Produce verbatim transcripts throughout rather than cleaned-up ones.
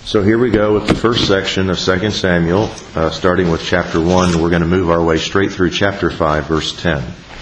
So here we go with the first section of Second Samuel, uh, starting with chapter one. We're going to move our way straight through chapter five, verse ten.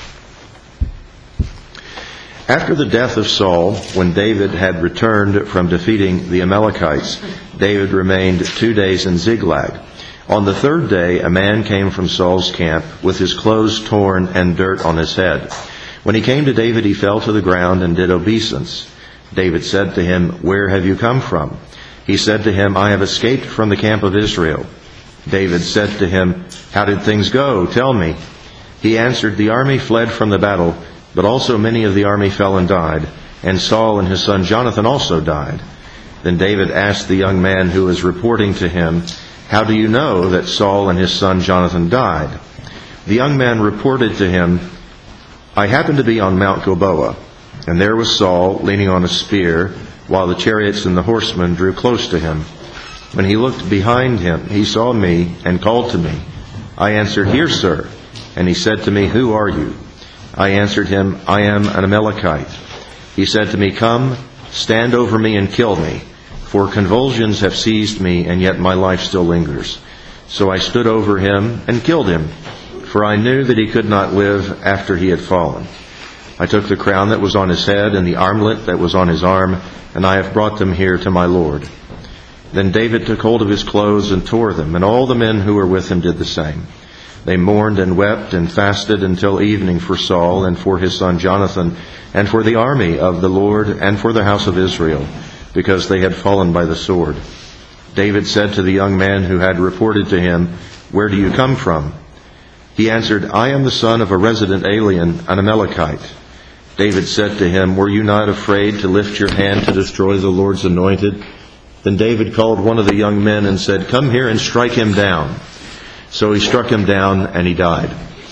After the death of Saul, when David had returned from defeating the Amalekites, David remained two days in Ziklag. On the third day, a man came from Saul's camp with his clothes torn and dirt on his head. When he came to David, he fell to the ground and did obeisance. David said to him, "Where have you come from?" He said to him, "I have escaped from the camp of Israel." David said to him, "How did things go? Tell me." He answered, "The army fled from the battle, but also many of the army fell and died, and Saul and his son Jonathan also died." Then David asked the young man who was reporting to him, "How do you know that Saul and his son Jonathan died?" The young man reported to him, "I happened to be on Mount Gilboa, and there was Saul leaning on a spear, while the chariots and the horsemen drew close to him. When he looked behind him, he saw me and called to me. I answered, 'Here, sir.' And he said to me, 'Who are you?' I answered him, 'I am an Amalekite.' He said to me, 'Come, stand over me and kill me, for convulsions have seized me, and yet my life still lingers.' So I stood over him and killed him, for I knew that he could not live after he had fallen. I took the crown that was on his head and the armlet that was on his arm, and I have brought them here to my Lord." Then David took hold of his clothes and tore them, and all the men who were with him did the same. They mourned and wept and fasted until evening for Saul and for his son Jonathan, and for the army of the Lord and for the house of Israel, because they had fallen by the sword. David said to the young man who had reported to him, "Where do you come from?" He answered, "I am the son of a resident alien, an Amalekite." David said to him, "Were you not afraid to lift your hand to destroy the Lord's anointed?" Then David called one of the young men and said, "Come here and strike him down." So he struck him down, and he died.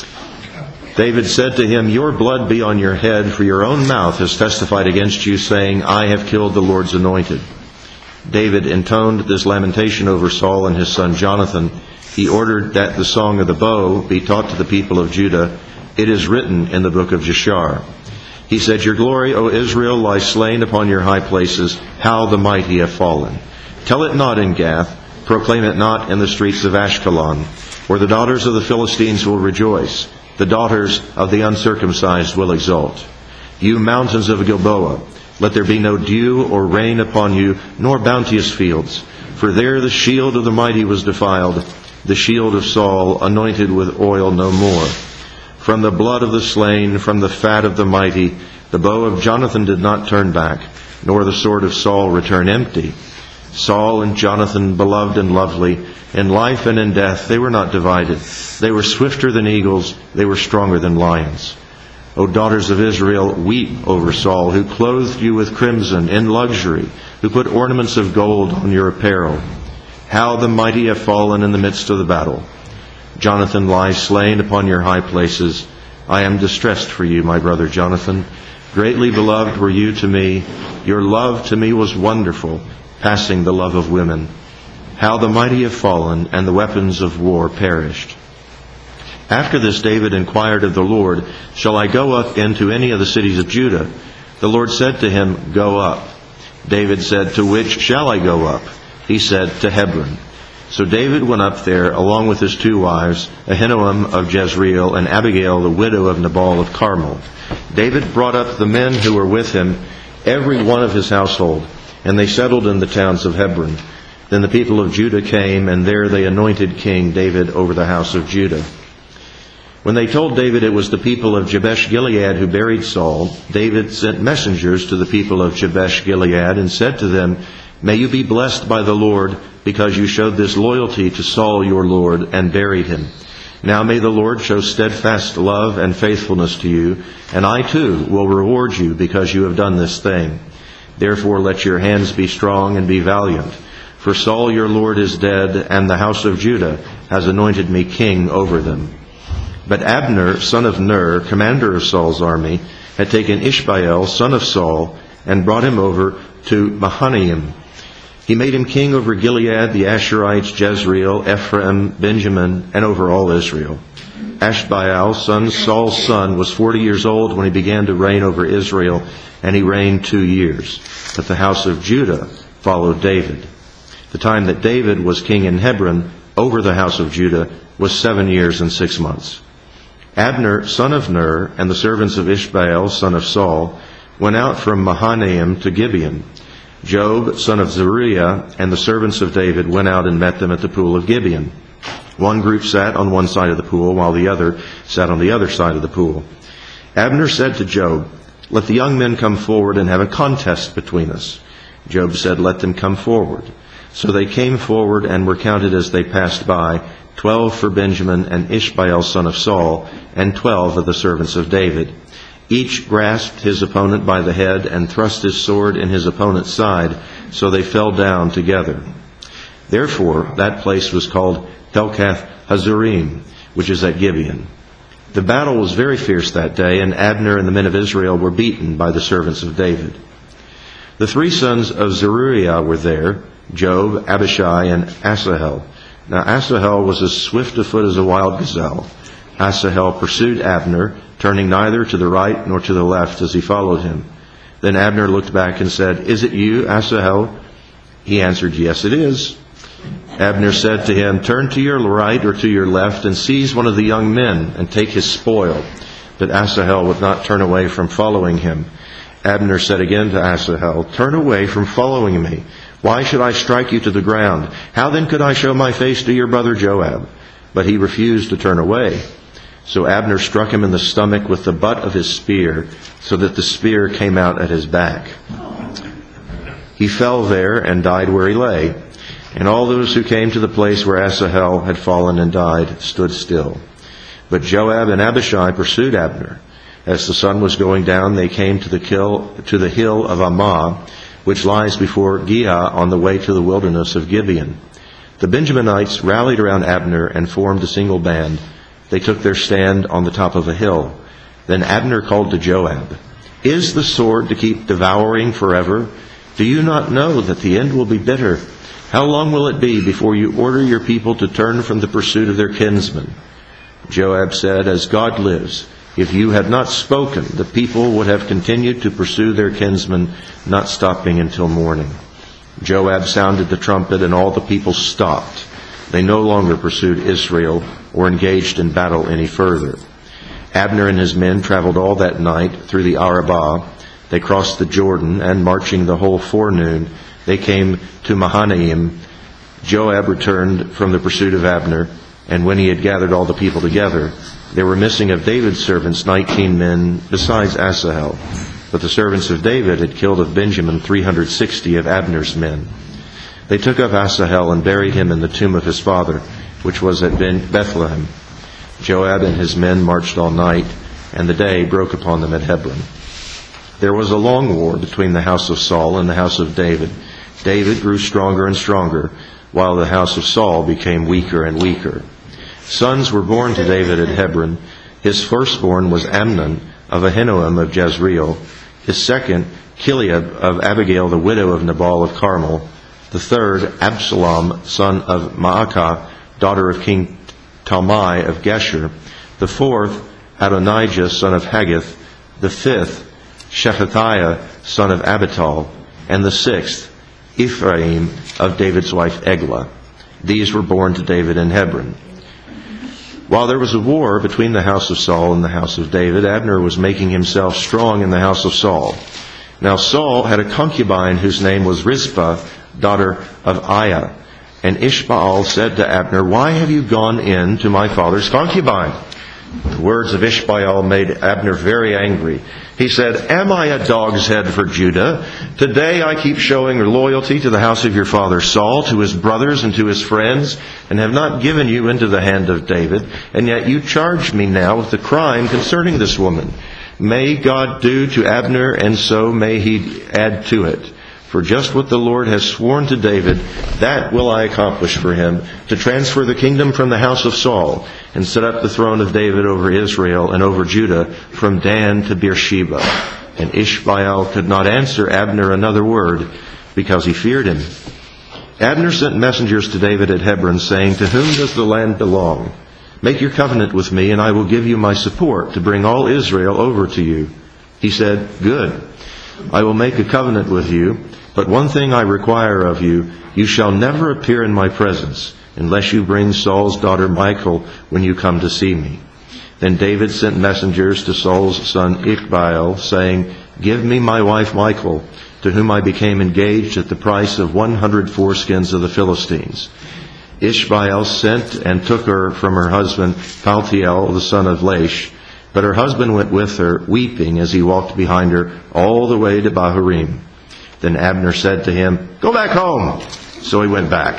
David said to him, "Your blood be on your head, for your own mouth has testified against you, saying, 'I have killed the Lord's anointed.'" David intoned this lamentation over Saul and his son Jonathan. He ordered that the song of the bow be taught to the people of Judah. It is written in the book of Jashar. He said, "Your glory, O Israel, lies slain upon your high places. How the mighty have fallen. Tell it not in Gath. Proclaim it not in the streets of Ashkelon. Where the daughters of the Philistines will rejoice. The daughters of the uncircumcised will exult. You mountains of Gilboa, let there be no dew or rain upon you, nor bounteous fields. For there the shield of the mighty was defiled, the shield of Saul anointed with oil no more. From the blood of the slain, from the fat of the mighty, the bow of Jonathan did not turn back, nor the sword of Saul return empty. Saul and Jonathan, beloved and lovely, in life and in death they were not divided. They were swifter than eagles, they were stronger than lions. O daughters of Israel, weep over Saul, who clothed you with crimson in luxury, who put ornaments of gold on your apparel. How the mighty have fallen in the midst of the battle. Jonathan lies slain upon your high places. I am distressed for you, my brother Jonathan. Greatly beloved were you to me. Your love to me was wonderful, passing the love of women. How the mighty have fallen, and the weapons of war perished." After this David inquired of the Lord, "Shall I go up into any of the cities of Judah?" The Lord said to him, "Go up." David said, "To which shall I go up?" He said, "To Hebron." So David went up there along with his two wives, Ahinoam of Jezreel and Abigail, the widow of Nabal of Carmel. David brought up the men who were with him, every one of his household, and they settled in the towns of Hebron. Then the people of Judah came, and there they anointed King David over the house of Judah. When they told David it was the people of Jabesh-Gilead who buried Saul, David sent messengers to the people of Jabesh-Gilead and said to them, "May you be blessed by the Lord, because you showed this loyalty to Saul your Lord and buried him. Now may the Lord show steadfast love and faithfulness to you, and I too will reward you because you have done this thing. Therefore let your hands be strong and be valiant. For Saul your Lord is dead, and the house of Judah has anointed me king over them." But Abner, son of Ner, commander of Saul's army, had taken Ishbaal, son of Saul, and brought him over to Mahanaim. He made him king over Gilead, the Asherites, Jezreel, Ephraim, Benjamin, and over all Israel. Ashbaal, son, Saul's son, was forty years old when he began to reign over Israel, and he reigned two years. But the house of Judah followed David. The time that David was king in Hebron over the house of Judah was seven years and six months. Abner, son of Ner, and the servants of Ishbaal, son of Saul, went out from Mahanaim to Gibeon. Joab, son of Zeruiah, and the servants of David went out and met them at the pool of Gibeon. One group sat on one side of the pool, while the other sat on the other side of the pool. Abner said to Joab, "Let the young men come forward and have a contest between us." Joab said, "Let them come forward." So they came forward and were counted as they passed by, twelve for Benjamin and Ishbaal son of Saul, and twelve of the servants of David. Each grasped his opponent by the head and thrust his sword in his opponent's side, so they fell down together. Therefore that place was called Helkath Hazurim, which is at Gibeon. The battle was very fierce that day, and Abner and the men of Israel were beaten by the servants of David. The three sons of Zeruiah were there, Joab, Abishai, and Asahel. Now Asahel was as swift of foot as a wild gazelle. Asahel pursued Abner, turning neither to the right nor to the left as he followed him. Then Abner looked back and said, "Is it you, Asahel?" He answered, "Yes, it is." Abner said to him, "Turn to your right or to your left and seize one of the young men and take his spoil." But Asahel would not turn away from following him. Abner said again to Asahel, "Turn away from following me. Why should I strike you to the ground? How then could I show my face to your brother Joab?" But he refused to turn away. So Abner struck him in the stomach with the butt of his spear, so that the spear came out at his back. He fell there and died where he lay. And all those who came to the place where Asahel had fallen and died stood still. But Joab and Abishai pursued Abner. As the sun was going down, they came to the, kill, to the hill of Ammah, which lies before Giah on the way to the wilderness of Gibeon. The Benjaminites rallied around Abner and formed a single band. They took their stand on the top of a hill. Then Abner called to Joab, "Is the sword to keep devouring forever? Do you not know that the end will be bitter? How long will it be before you order your people to turn from the pursuit of their kinsmen?" Joab said, "As God lives, if you had not spoken, the people would have continued to pursue their kinsmen, not stopping until morning." Joab sounded the trumpet, and all the people stopped. They no longer pursued Israel or engaged in battle any further. Abner and his men traveled all that night through the Arabah. They crossed the Jordan, and marching the whole forenoon, they came to Mahanaim. Joab returned from the pursuit of Abner, and when he had gathered all the people together, there were missing of David's servants nineteen men, besides Asahel. But the servants of David had killed of Benjamin three hundred sixty of Abner's men. They took up Asahel and buried him in the tomb of his father, which was at Bethlehem. Joab and his men marched all night, and the day broke upon them at Hebron. There was a long war between the house of Saul and the house of David. David grew stronger and stronger, while the house of Saul became weaker and weaker. Sons were born to David at Hebron. His firstborn was Amnon of Ahinoam of Jezreel. His second, Chileab of Abigail, the widow of Nabal of Carmel. The third, Absalom, son of Maacah, daughter of King Talmai of Geshur. The fourth, Adonijah, son of Haggith. The fifth, Shephatiah, son of Abital. And the sixth, Ephraim of David's wife Eglah. These were born to David in Hebron. While there was a war between the house of Saul and the house of David, Abner was making himself strong in the house of Saul. Now Saul had a concubine whose name was Rizpah, daughter of Aiah. And Ishbaal said to Abner, "Why have you gone in to my father's concubine?" The words of Ishbaal made Abner very angry. He said, "Am I a dog's head for Judah? Today I keep showing loyalty to the house of your father Saul, to his brothers and to his friends, and have not given you into the hand of David, and yet you charge me now with the crime concerning this woman. May God do to Abner, and so may he add to it. For just what the Lord has sworn to David, that will I accomplish for him, to transfer the kingdom from the house of Saul, and set up the throne of David over Israel and over Judah, from Dan to Beersheba." And Ishbaal could not answer Abner another word, because he feared him. Abner sent messengers to David at Hebron, saying, "To whom does the land belong? Make your covenant with me, and I will give you my support to bring all Israel over to you." He said, "Good. I will make a covenant with you, but one thing I require of you, you shall never appear in my presence, unless you bring Saul's daughter Michal when you come to see me." Then David sent messengers to Saul's son Ishbaal, saying, "Give me my wife Michal, to whom I became engaged at the price of one hundred foreskins of the Philistines." Ishbaal sent and took her from her husband Paltiel, the son of Laish. But her husband went with her, weeping as he walked behind her all the way to Bahurim. Then Abner said to him, "Go back home." So he went back.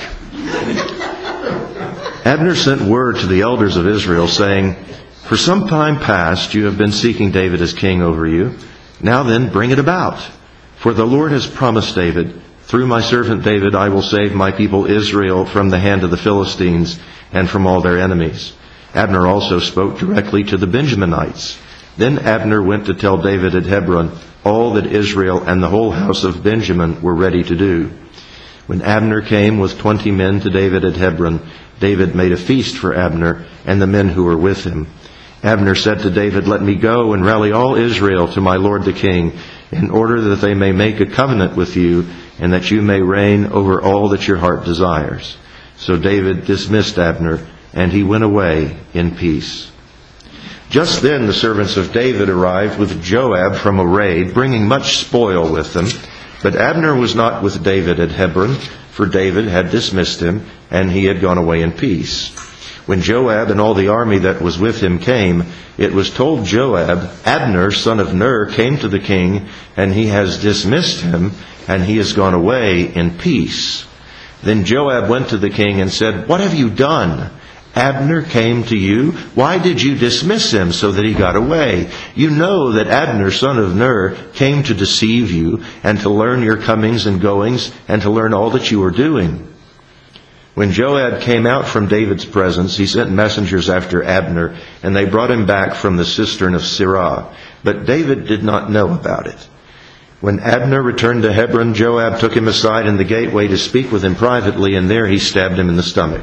Abner sent word to the elders of Israel, saying, "For some time past you have been seeking David as king over you. Now then, bring it about. For the Lord has promised David, 'Through my servant David I will save my people Israel from the hand of the Philistines and from all their enemies.'" Abner also spoke directly to the Benjaminites. Then Abner went to tell David at Hebron all that Israel and the whole house of Benjamin were ready to do. When Abner came with twenty men to David at Hebron, David made a feast for Abner and the men who were with him. Abner said to David, "Let me go and rally all Israel to my lord the king, in order that they may make a covenant with you, and that you may reign over all that your heart desires." So David dismissed Abner, and he went away in peace. Just then the servants of David arrived with Joab from a raid, bringing much spoil with them. But Abner was not with David at Hebron, for David had dismissed him, and he had gone away in peace. When Joab and all the army that was with him came, it was told Joab, "Abner, son of Ner, came to the king, and he has dismissed him, and he has gone away in peace." Then Joab went to the king and said, "What have you done? Abner came to you. Why did you dismiss him so that he got away? You know that Abner, son of Ner, came to deceive you, and to learn your comings and goings, and to learn all that you were doing." When Joab came out from David's presence, he sent messengers after Abner, and they brought him back from the cistern of Sirah. But David did not know about it. When Abner returned to Hebron, Joab took him aside in the gateway to speak with him privately, and there he stabbed him in the stomach.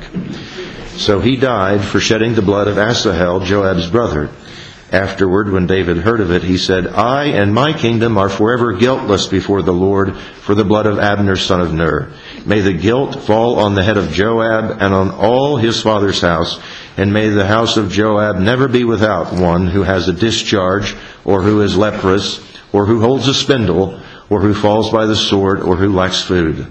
So he died for shedding the blood of Asahel, Joab's brother. Afterward, when David heard of it, he said, "I and my kingdom are forever guiltless before the Lord for the blood of Abner, son of Ner. May the guilt fall on the head of Joab and on all his father's house, and may the house of Joab never be without one who has a discharge, or who is leprous, or who holds a spindle, or who falls by the sword, or who lacks food."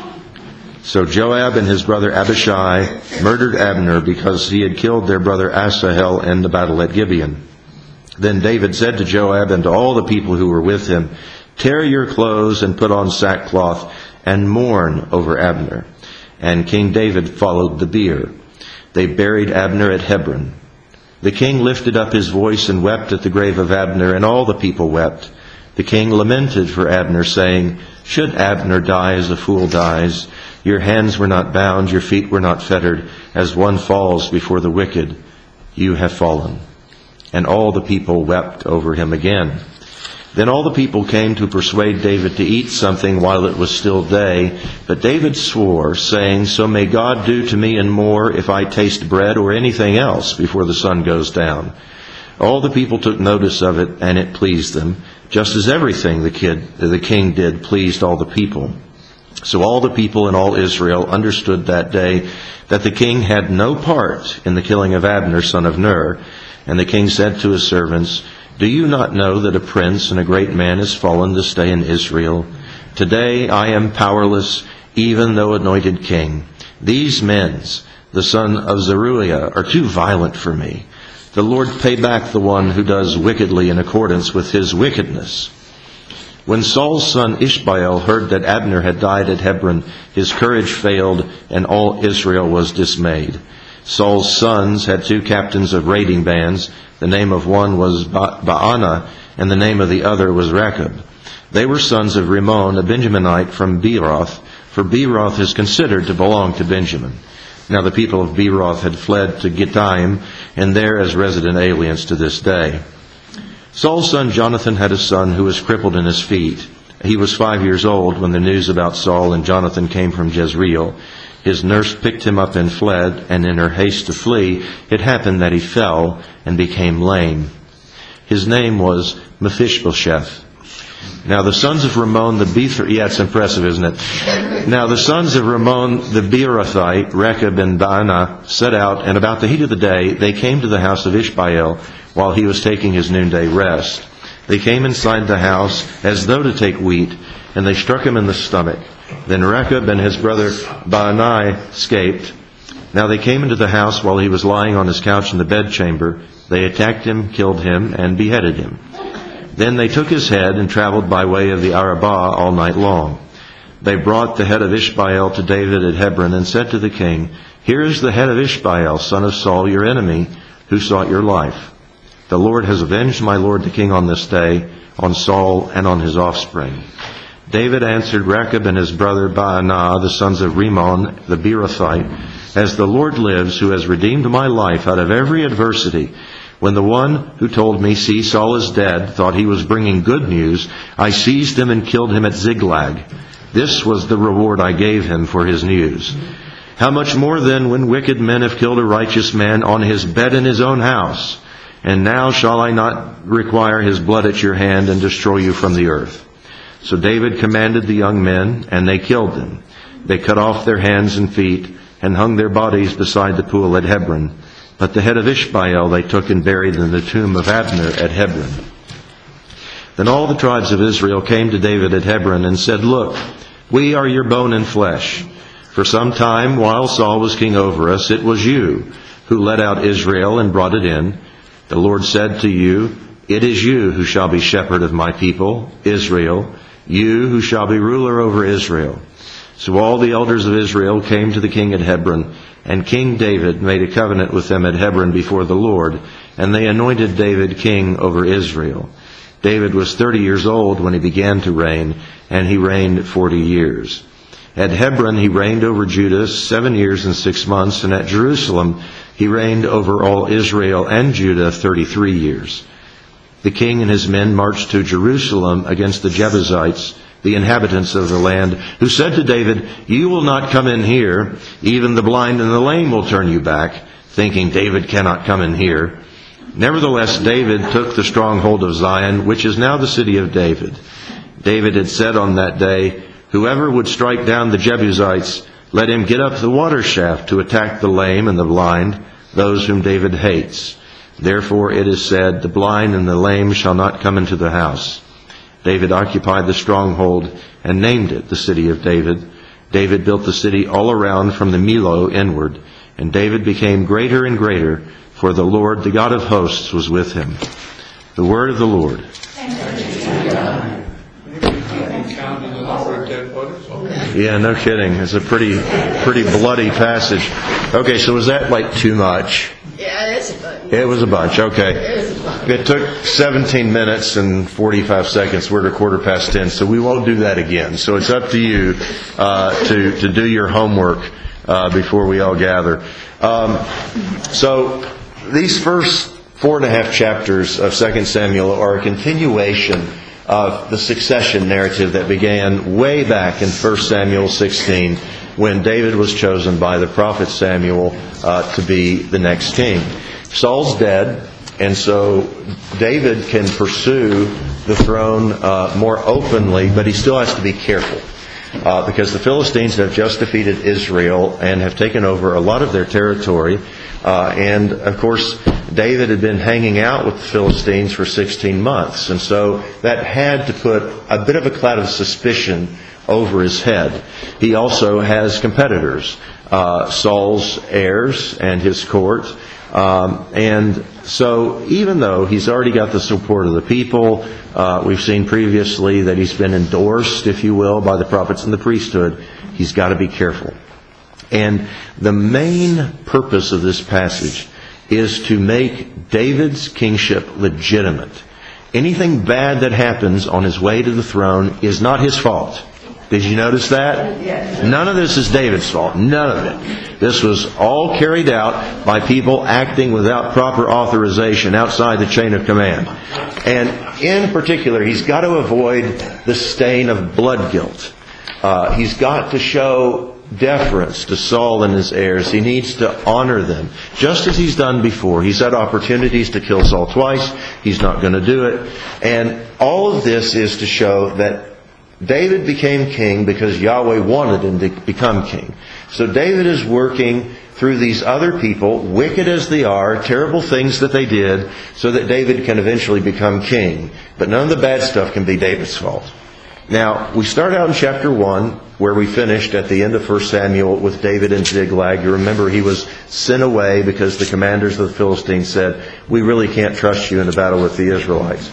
So Joab and his brother Abishai murdered Abner because he had killed their brother Asahel in the battle at Gibeon. Then David said to Joab and to all the people who were with him, "Tear your clothes and put on sackcloth and mourn over Abner." And King David followed the bier. They buried Abner at Hebron. The king lifted up his voice and wept at the grave of Abner, and all the people wept. The king lamented for Abner, saying, "Should Abner die as a fool dies? Your hands were not bound, your feet were not fettered. As one falls before the wicked, you have fallen." And all the people wept over him again. Then all the people came to persuade David to eat something while it was still day. But David swore, saying, "So may God do to me and more if I taste bread or anything else before the sun goes down." All the people took notice of it, and it pleased them, just as everything the, kid, the king did pleased all the people. So all the people in all Israel understood that day that the king had no part in the killing of Abner, son of Ner. And the king said to his servants, "Do you not know that a prince and a great man has fallen this day in Israel? Today I am powerless, even though anointed king. These men, the son of Zeruiah, are too violent for me. The Lord pay back the one who does wickedly in accordance with his wickedness." When Saul's son Ishbaal heard that Abner had died at Hebron, his courage failed, and all Israel was dismayed. Saul's sons had two captains of raiding bands. The name of one was ba- Baanah, and the name of the other was Rechab. They were sons of Rimmon, a Benjaminite from Beeroth, for Beeroth is considered to belong to Benjamin. Now the people of Beeroth had fled to Gittaim, and there as resident aliens to this day. Saul's son Jonathan had a son who was crippled in his feet. He was five years old when the news about Saul and Jonathan came from Jezreel. His nurse picked him up and fled, and in her haste to flee, it happened that he fell and became lame. His name was Mephibosheth. Now the sons of Ramon the Bether, yeah, it's impressive, isn't it? Now the sons of Ramon the Beerothite, Rechab and Baanah, set out, and about the heat of the day they came to the house of Ishbaal while he was taking his noonday rest. They came inside the house as though to take wheat, and they struck him in the stomach. Then Rechab and his brother Baanah escaped. Now they came into the house while he was lying on his couch in the bedchamber. They attacked him, killed him, and beheaded him. Then they took his head and traveled by way of the Arabah all night long. They brought the head of Ishbaal to David at Hebron and said to the king, "Here is the head of Ishbaal, son of Saul, your enemy, who sought your life. The Lord has avenged my lord the king on this day, on Saul and on his offspring." David answered Rechab and his brother Baanah, the sons of Rimmon the Beerothite, "As the Lord lives, who has redeemed my life out of every adversity, when the one who told me, 'See, Saul is dead,' thought he was bringing good news, I seized him and killed him at Ziklag. This was the reward I gave him for his news. How much more then when wicked men have killed a righteous man on his bed in his own house? And now shall I not require his blood at your hand and destroy you from the earth?" So David commanded the young men, and they killed them. They cut off their hands and feet, and hung their bodies beside the pool at Hebron. But the head of Ishbaal they took and buried in the tomb of Abner at Hebron. Then all the tribes of Israel came to David at Hebron and said, "Look, we are your bone and flesh. For some time, while Saul was king over us, it was you who led out Israel and brought it in. The Lord said to you, 'It is you who shall be shepherd of my people, Israel, you who shall be ruler over Israel.' So all the elders of Israel came to the king at Hebron, and King David made a covenant with them at Hebron before the Lord, and they anointed David king over Israel. David was thirty years old when he began to reign, and he reigned forty years. At Hebron he reigned over Judah seven years and six months, and at Jerusalem he reigned over all Israel and Judah thirty-three years. The king and his men marched to Jerusalem against the Jebusites, the inhabitants of the land, who said to David, 'You will not come in here. Even the blind and the lame will turn you back,' thinking, 'David cannot come in here.' Nevertheless, David took the stronghold of Zion, which is now the city of David. David had said on that day, 'Whoever would strike down the Jebusites, let him get up the water shaft to attack the lame and the blind, those whom David hates.' Therefore it is said, 'The blind and the lame shall not come into the house.' David occupied the stronghold and named it the city of David. David built the city all around from the Millo inward, and David became greater and greater, for the Lord, the God of hosts, was with him." The word of the Lord. Yeah, no kidding. It's a pretty, pretty bloody passage. Okay, so was that like too much? Yeah, it's a bunch. It was a bunch, okay. It was a bunch. It took seventeen minutes and forty-five seconds. We're at a quarter past ten, so we won't do that again. So it's up to you uh, to, to do your homework uh, before we all gather. Um, so these first four and a half chapters of Second Samuel are a continuation of the succession narrative that began way back in First Samuel sixteen, when David was chosen by the prophet Samuel uh, to be the next king. Saul's dead, and so David can pursue the throne uh, more openly, but he still has to be careful. Uh, because the Philistines have just defeated Israel and have taken over a lot of their territory. Uh, and, of course, David had been hanging out with the Philistines for sixteen months. And so that had to put a bit of a cloud of suspicion over his head. He also has competitors, uh, Saul's heirs and his court. Um, and so even though he's already got the support of the people, uh, we've seen previously that he's been endorsed, if you will, by the prophets and the priesthood, he's got to be careful. And the main purpose of this passage is to make David's kingship legitimate. Anything bad that happens on his way to the throne is not his fault. Did you notice that? Yes. None of this is David's fault. None of it. This was all carried out by people acting without proper authorization outside the chain of command. And in particular, he's got to avoid the stain of blood guilt. Uh, he's got to show deference to Saul and his heirs. He needs to honor them, just as he's done before. He's had opportunities to kill Saul twice. He's not going to do it. And all of this is to show that David became king because Yahweh wanted him to become king. So David is working through these other people, wicked as they are, terrible things that they did, so that David can eventually become king. But none of the bad stuff can be David's fault. Now, we start out in chapter one, where we finished at the end of First Samuel with David in Ziklag. You remember he was sent away because the commanders of the Philistines said, "We really can't trust you in the battle with the Israelites."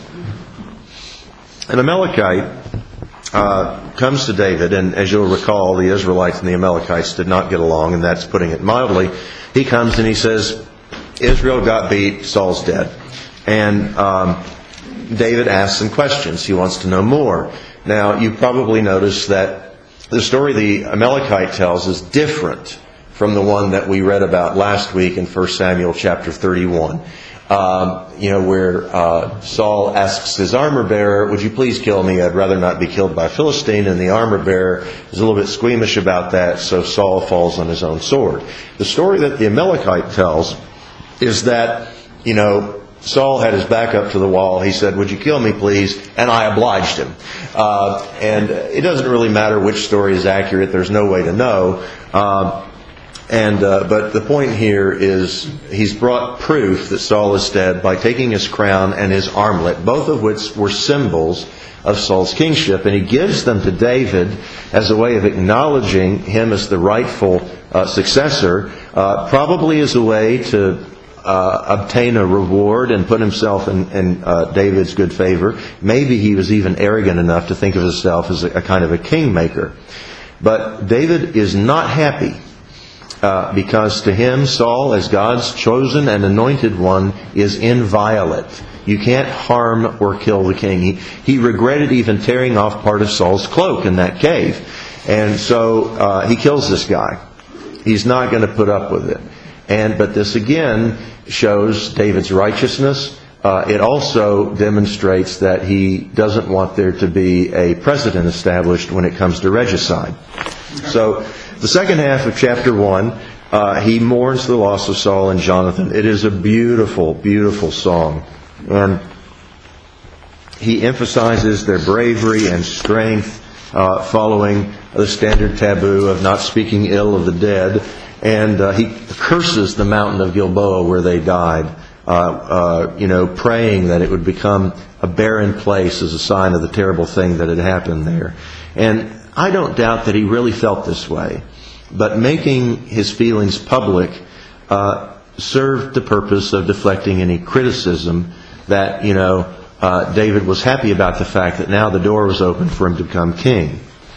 An Amalekite uh, comes to David, and as you'll recall, the Israelites and the Amalekites did not get along, and that's putting it mildly. He comes and he says, Israel got beat, Saul's dead. And um, David asks some questions. He wants to know more. Now, you probably noticed that the story the Amalekite tells is different from the one that we read about last week in First Samuel chapter thirty-one. Um, you know, where uh, Saul asks his armor bearer, "Would you please kill me? I'd rather not be killed by a Philistine." And the armor bearer is a little bit squeamish about that, so Saul falls on his own sword. The story that the Amalekite tells is that, you know, Saul had his back up to the wall. He said, "Would you kill me, please?" And I obliged him. Uh, and it doesn't really matter which story is accurate. There's no way to know. Uh, and uh, but the point here is he's brought proof that Saul is dead by taking his crown and his armlet, both of which were symbols of Saul's kingship. And he gives them to David as a way of acknowledging him as the rightful uh, successor, uh, probably as a way to Uh, obtain a reward and put himself in, in uh, David's good favor. Maybe he was even arrogant enough to think of himself as a, a kind of a kingmaker. But David is not happy uh, because to him, Saul, as God's chosen and anointed one, is inviolate. You can't harm or kill the king. He, he regretted even tearing off part of Saul's cloak in that cave. And so uh, he kills this guy. He's not going to put up with it. And but this again shows David's righteousness. Uh, it also demonstrates that he doesn't want there to be a precedent established when it comes to regicide. So the second half of chapter one, uh, he mourns the loss of Saul and Jonathan. It is a beautiful, beautiful song. And he emphasizes their bravery and strength, uh, following the standard taboo of not speaking ill of the dead. And uh, he curses the mountain of Gilboa where they died, uh, uh, you know, praying that it would become a barren place as a sign of the terrible thing that had happened there. And I don't doubt that he really felt this way. But making his feelings public uh, served the purpose of deflecting any criticism that, you know, uh, David was happy about the fact that now the door was open for him to become king.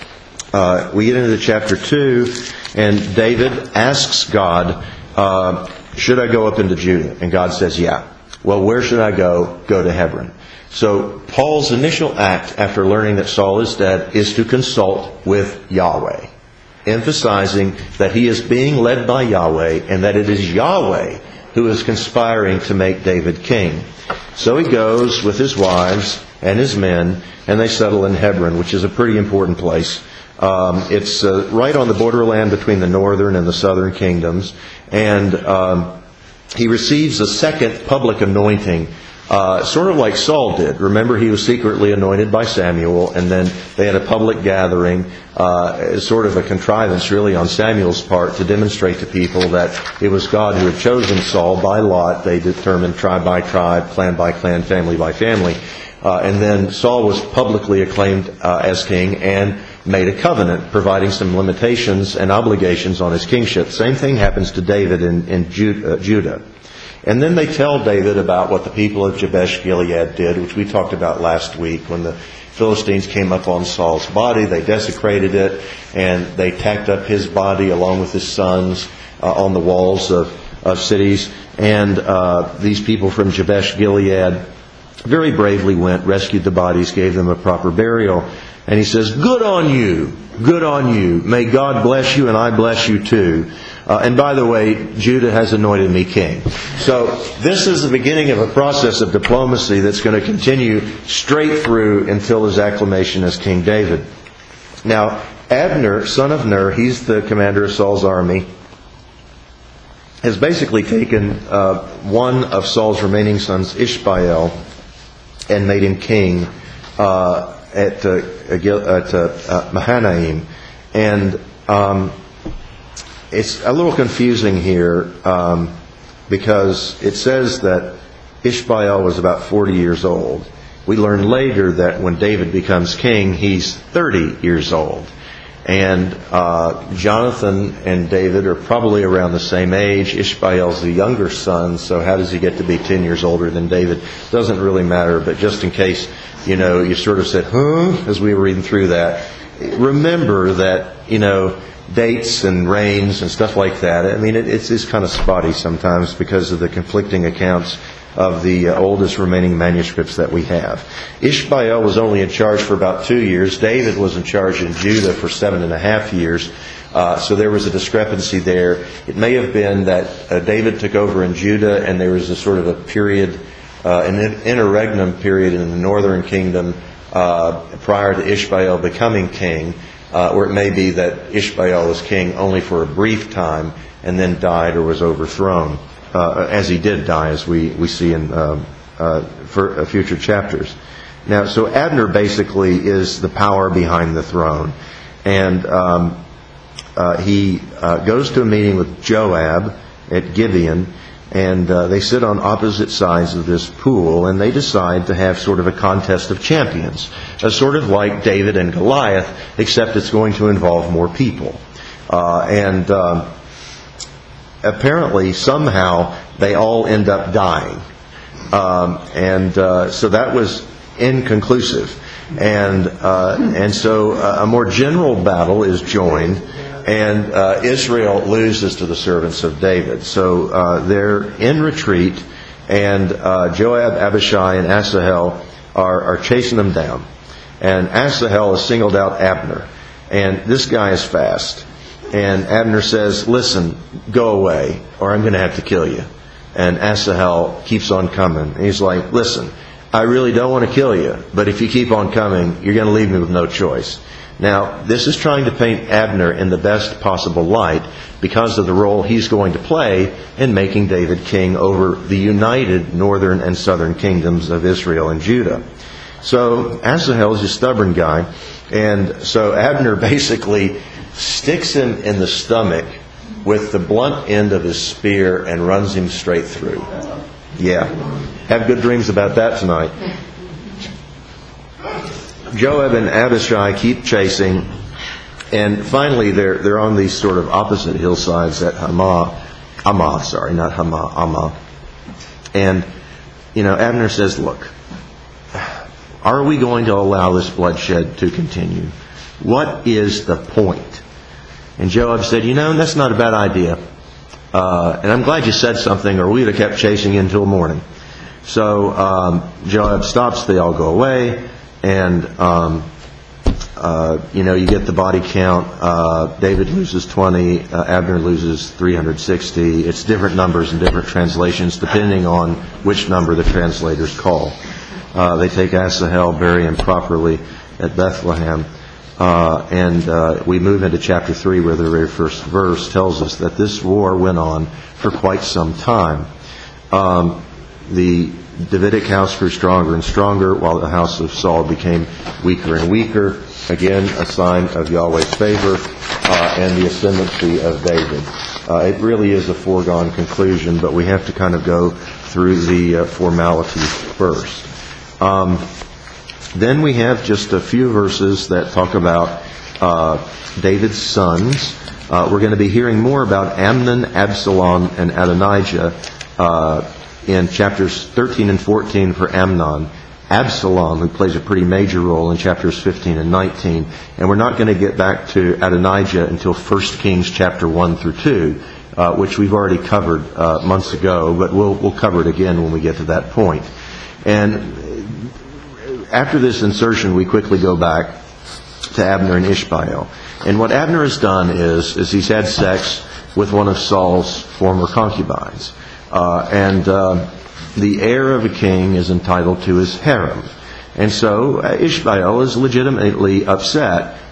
Uh, we get into chapter two, and David asks God, uh, should I go up into Judah? And God says, yeah. Well, where should I go? Go to Hebron. So Paul's initial act after learning that Saul is dead is to consult with Yahweh, emphasizing that he is being led by Yahweh and that it is Yahweh who is conspiring to make David king. So he goes with his wives and his men, and they settle in Hebron, which is a pretty important place. Um, it's uh, right on the borderland between the northern and the southern kingdoms. And um, he receives a second public anointing, uh, sort of like Saul did. Remember, he was secretly anointed by Samuel, and then they had a public gathering, uh, sort of a contrivance really on Samuel's part to demonstrate to people that it was God who had chosen Saul by lot. They determined tribe by tribe, clan by clan, family by family. Uh, and then Saul was publicly acclaimed uh, as king and made a covenant, providing some limitations and obligations on his kingship. Same thing happens to David in, in Judah. And then they tell David about what the people of Jabesh Gilead did, which we talked about last week. When the Philistines came up on Saul's body, they desecrated it, and they tacked up his body along with his sons uh, on the walls of, of cities. And uh, these people from Jabesh Gilead very bravely went, rescued the bodies, gave them a proper burial. And he says, good on you, good on you. May God bless you and I bless you too. Uh, and by the way, Judah has anointed me king. So this is the beginning of a process of diplomacy that's going to continue straight through until his acclamation as King David. Now, Abner, son of Ner, he's the commander of Saul's army, has basically taken uh, one of Saul's remaining sons, Ishbaal, and made him king uh, at, uh, at uh, uh, Mahanaim. And um, it's a little confusing here um, because it says that Ishbaal was about forty years old. We learn later that when David becomes king, he's thirty years old. And uh, Jonathan and David are probably around the same age. Ishbaal's the younger son, so how does he get to be ten years older than David? Doesn't really matter, but just in case, you know, you sort of said, huh, as we were reading through that, remember that, you know, dates and reigns and stuff like that, I mean, it, it's, it's kind of spotty sometimes because of the conflicting accounts of the uh, oldest remaining manuscripts that we have. Ishbaal was only in charge for about two years. David was in charge in Judah for seven and a half years. Uh, so there was a discrepancy there. It may have been that uh, David took over in Judah and there was a sort of a period, uh, an interregnum period in the northern kingdom uh, prior to Ishbaal becoming king, uh, or it may be that Ishbaal was king only for a brief time and then died or was overthrown. Uh, as he did die, as we, we see in uh, uh, for, uh, future chapters. Now, so Abner basically is the power behind the throne. And um, uh, he uh, goes to a meeting with Joab at Gibeon, and uh, they sit on opposite sides of this pool, and they decide to have sort of a contest of champions, a sort of like David and Goliath, except it's going to involve more people. Uh, and... Um, Apparently, somehow, they all end up dying. Um, and uh, so that was inconclusive. And uh, and so a more general battle is joined, and uh, Israel loses to the servants of David. So uh, they're in retreat, and uh, Joab, Abishai, and Asahel are, are chasing them down. And Asahel has singled out Abner. And this guy is fast. And Abner says, listen, go away, or I'm going to have to kill you. And Asahel keeps on coming. And he's like, listen, I really don't want to kill you, but if you keep on coming, you're going to leave me with no choice. Now, this is trying to paint Abner in the best possible light because of the role he's going to play in making David king over the united northern and southern kingdoms of Israel and Judah. So Asahel is a stubborn guy, and so Abner basically sticks him in the stomach with the blunt end of his spear and runs him straight through. Yeah. Have good dreams about that tonight. Joab and Abishai keep chasing, and finally they're they're on these sort of opposite hillsides at Hamah. Ammah, sorry, not Hamah, Ammah. And, you know, Abner says, look, are we going to allow this bloodshed to continue? What is the point? And Joab said, you know, that's not a bad idea. Uh, and I'm glad you said something, or we would have kept chasing you until morning. So um, Joab stops, they all go away, and, um, uh, you know, you get the body count. Uh, David loses twenty, uh, Abner loses three hundred sixty. It's different numbers in different translations, depending on which number the translators call. Uh, they take Asahel, bury him properly at Bethlehem. Uh, and uh, we move into chapter three, where the very first verse tells us that this war went on for quite some time. Um, the Davidic house grew stronger and stronger, while the house of Saul became weaker and weaker. Again, a sign of Yahweh's favor uh, and the ascendancy of David. Uh, it really is a foregone conclusion, but we have to kind of go through the uh, formalities first. Um, Then we have just a few verses that talk about uh, David's sons. Uh, we're going to be hearing more about Amnon, Absalom, and Adonijah uh, in chapters thirteen and fourteen for Amnon. Absalom, who plays a pretty major role in chapters fifteen and nineteen. And we're not going to get back to Adonijah until First Kings chapter one through two, uh, which we've already covered uh, months ago, but we'll, we'll cover it again when we get to that point. And after this insertion, we quickly go back to Abner and Ishbaal. And what Abner has done is, is he's had sex with one of Saul's former concubines. Uh, and uh, the heir of a king is entitled to his harem. And so uh, Ishbaal is legitimately upset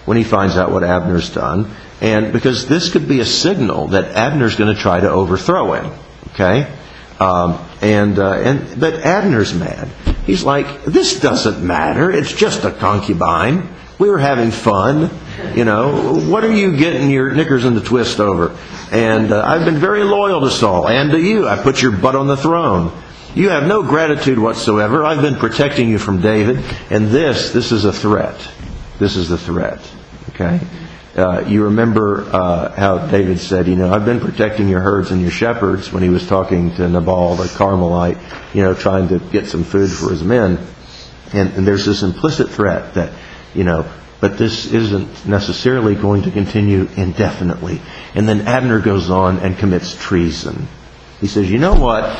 when he finds out what Abner's done. And because this could be a signal that Abner's going to try to overthrow him. Okay? Um, and, uh, and, but Abner's mad. He's like, this doesn't matter. It's just a concubine. We were having fun. You know, what are you getting your knickers in the twist over? And uh, I've been very loyal to Saul and to you. I put your butt on the throne. You have no gratitude whatsoever. I've been protecting you from David. And this, this is a threat. This is the threat. Okay? Uh, you remember uh, how David said, you know, I've been protecting your herds and your shepherds when he was talking to Nabal, the Carmelite, you know, trying to get some food for his men. And, and there's this implicit threat that, you know, but this isn't necessarily going to continue indefinitely. And then Abner goes on and commits treason. He says, you know what?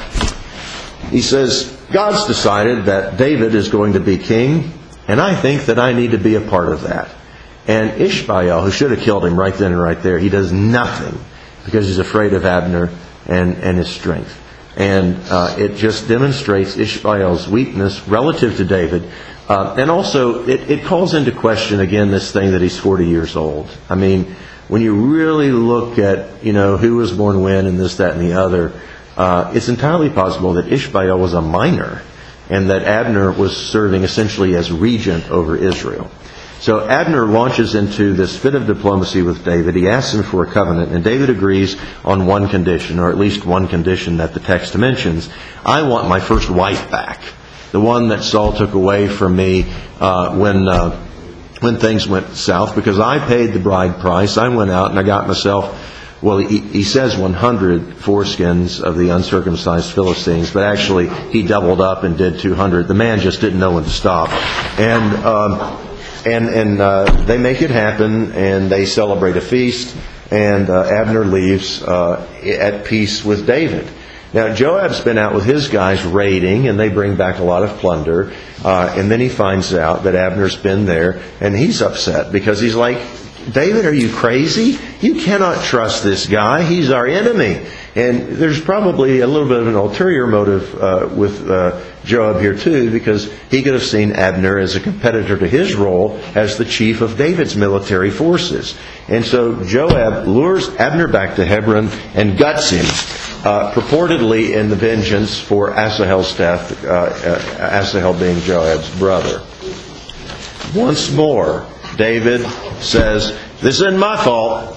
He says, God's decided that David is going to be king, and I think that I need to be a part of that. And Ishmael, who should have killed him right then and right there, he does nothing because he's afraid of Abner and, and his strength. And uh, it just demonstrates Ishmael's weakness relative to David. Uh, and also, it, it calls into question, again, this thing that he's forty years old. I mean, when you really look at, you know, who was born when and this, that, and the other, uh, it's entirely possible that Ishmael was a minor and that Abner was serving essentially as regent over Israel. So Abner launches into this fit of diplomacy with David. He asks him for a covenant, and David agrees on one condition, or at least one condition that the text mentions. I want my first wife back, the one that Saul took away from me uh, when uh, when things went south, because I paid the bride price. I went out and I got myself, well, he, he says one hundred foreskins of the uncircumcised Philistines, but actually he doubled up and did two hundred. The man just didn't know when to stop. And... Um, And and uh, they make it happen, and they celebrate a feast, and uh, Abner leaves uh, at peace with David. Now, Joab's been out with his guys raiding, and they bring back a lot of plunder, uh, and then he finds out that Abner's been there, and he's upset because he's like, David, are you crazy? You cannot trust this guy. He's our enemy. And there's probably a little bit of an ulterior motive uh, with uh, Joab here too, because he could have seen Abner as a competitor to his role as the chief of David's military forces. And so Joab lures Abner back to Hebron and guts him, uh, purportedly in the vengeance for Asahel's death, uh, uh, Asahel being Joab's brother. Once more, David says, this isn't my fault.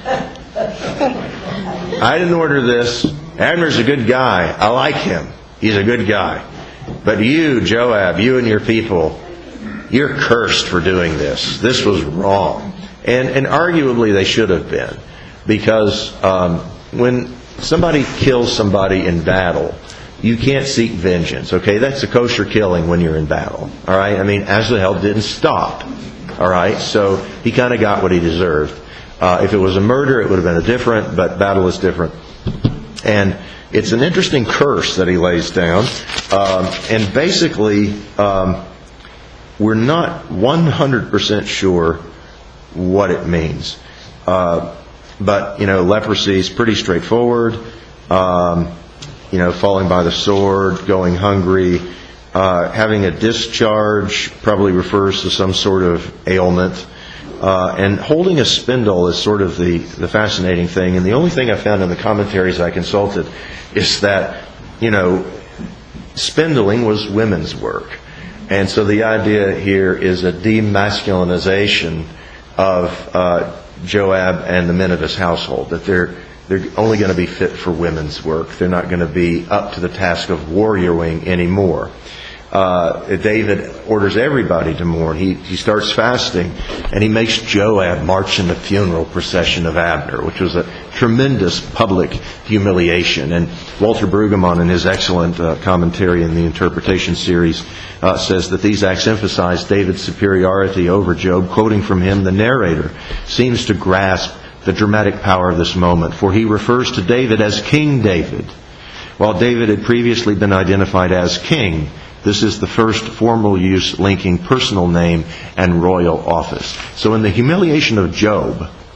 I didn't order this. Abner's a good guy. I like him. He's a good guy. But you, Joab, you and your people, you're cursed for doing this. This was wrong. And, and arguably they should have been. Because um, when somebody kills somebody in battle, you can't seek vengeance. Okay, that's a kosher killing when you're in battle. All right? I mean, Asahel didn't stop. All right? So he kind of got what he deserved. Uh, if it was a murder, it would have been a different, but battle is different. And it's an interesting curse that he lays down. Um, and basically, um, we're not one hundred percent sure what it means. Uh, but, you know, leprosy is pretty straightforward. Um, you know, falling by the sword, going hungry, uh, having a discharge probably refers to some sort of ailment. Uh, and holding a spindle is sort of the, the fascinating thing. And the only thing I found in the commentaries I consulted is that, you know, spindling was women's work. And so the idea here is a demasculinization of uh, Joab and the men of his household, that they're they're only going to be fit for women's work. They're not going to be up to the task of warrioring anymore. Uh, David orders everybody to mourn. He, he starts fasting, and he makes Joab march in the funeral procession of Abner, which was a tremendous public humiliation. And Walter Brueggemann, in his excellent uh, commentary in the Interpretation series, uh, says that these acts emphasize David's superiority over Job. Quoting from him, the narrator seems to grasp the dramatic power of this moment, for he refers to David as King David, while David had previously been identified as king. This is the first formal use linking personal name and royal office. So in the humiliation of Job,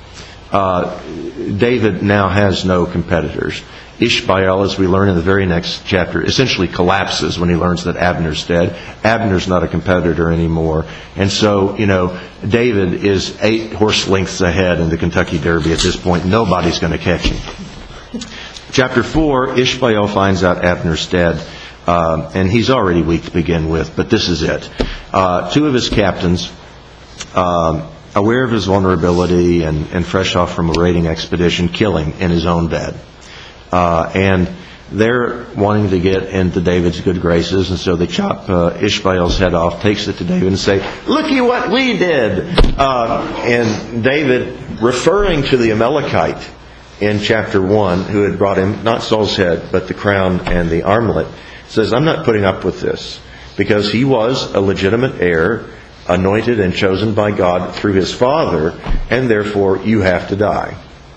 uh, David now has no competitors. Ishbaal, as we learn in the very next chapter, essentially collapses when he learns that Abner's dead. Abner's not a competitor anymore. And so, you know, David is eight horse lengths ahead in the Kentucky Derby at this point. Nobody's going to catch him. Chapter four, Ishbaal finds out Abner's dead. Uh, and he's already weak to begin with, but this is it. Uh, two of his captains, um, aware of his vulnerability and, and fresh off from a raiding expedition, kill him in his own bed. Uh, and they're wanting to get into David's good graces, and so they chop uh, Ishbaal's head off, takes it to David and say, "Looky what we did!" Uh, and David, referring to the Amalekite in chapter one, who had brought him not Saul's head, but the crown and the armlet, says, "I'm not putting up with this," because he was a legitimate heir, anointed and chosen by God through his father, and therefore you have to die.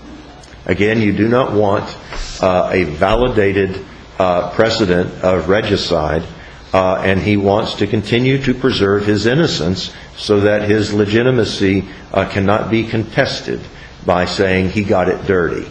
Again, you do not want uh, a validated uh, precedent of regicide, uh, and he wants to continue to preserve his innocence so that his legitimacy uh, cannot be contested by saying he got it dirty.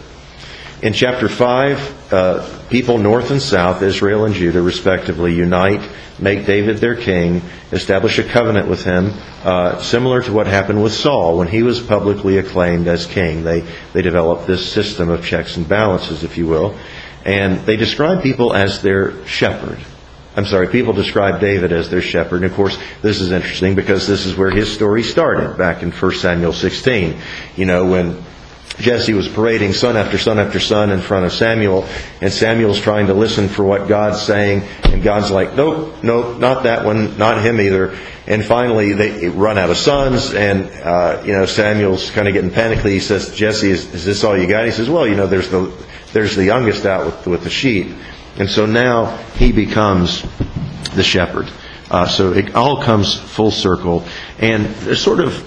In chapter five, uh, people north and south, Israel and Judah respectively, unite, make David their king, establish a covenant with him, uh, similar to what happened with Saul when he was publicly acclaimed as king. They they developed this system of checks and balances, if you will, and they describe people as their shepherd. I'm sorry, people describe David as their shepherd. And of course, this is interesting because this is where his story started, back in First Samuel sixteen. You know, when Jesse was parading son after son after son in front of Samuel, and Samuel's trying to listen for what God's saying, and God's like, nope, nope, not that one, not him either. And finally, they run out of sons, and uh, you know, Samuel's kind of getting panicky. He says, "Jesse, is, is this all you got?" He says, "Well, you know, there's the there's the youngest out with, with the sheep." And so now he becomes the shepherd. Uh, so it all comes full circle, and there's sort of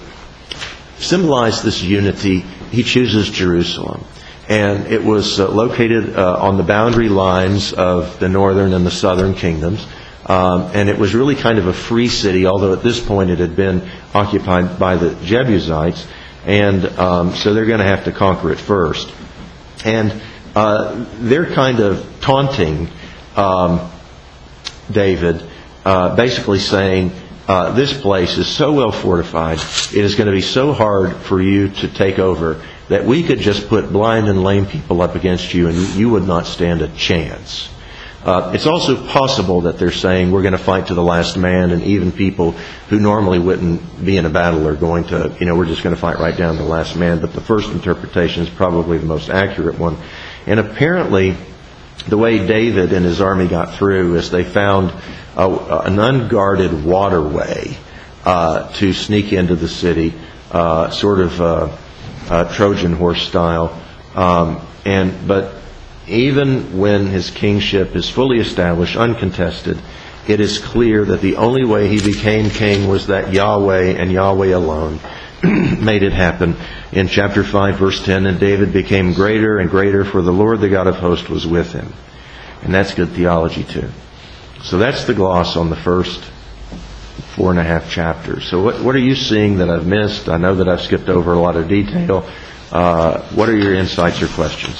symbolize this unity. He chooses Jerusalem, and it was uh, located uh, on the boundary lines of the northern and the southern kingdoms, um, and it was really kind of a free city, although at this point it had been occupied by the Jebusites, and um, so they're going to have to conquer it first. And uh, they're kind of taunting um, David, uh, basically saying, Uh, this place is so well fortified, it is going to be so hard for you to take over that we could just put blind and lame people up against you and you would not stand a chance. Uh, it's also possible that they're saying we're going to fight to the last man, and even people who normally wouldn't be in a battle are going to, you know, we're just going to fight right down to the last man. But the first interpretation is probably the most accurate one. And apparently, the way David and his army got through is they found a, an unguarded waterway uh, to sneak into the city, uh, sort of uh, uh, Trojan horse style. Um, and but even when his kingship is fully established, uncontested, it is clear that the only way he became king was that Yahweh and Yahweh alone made it happen. In chapter five, verse ten, "And David became greater and greater, for the Lord, the God of hosts, was with him." And that's good theology too. So that's the gloss on the first four and a half chapters. So what, what are you seeing that I've missed? I know that I've skipped over a lot of detail. Uh, what are your insights or questions?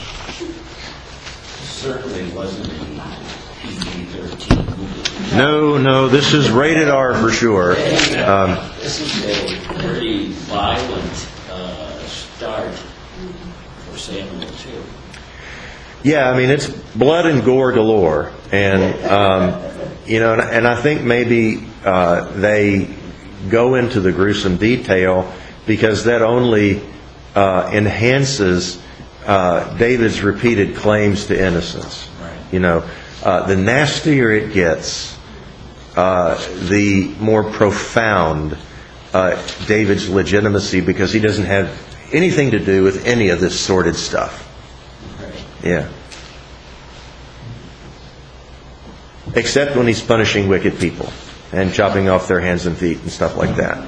Certainly wasn't a P G thirteen movie. No, no, this is rated R for sure. Um, This is a pretty violent uh, start for Samuel too. Yeah, I mean, it's blood and gore galore. And, um, you know, and, and I think maybe uh, they go into the gruesome detail because that only uh, enhances uh, David's repeated claims to innocence. Right. You know, uh, the nastier it gets, uh, the more profound uh, David's legitimacy, because he doesn't have anything to do with any of this sordid stuff. Yeah. Except when he's punishing wicked people and chopping off their hands and feet and stuff like that.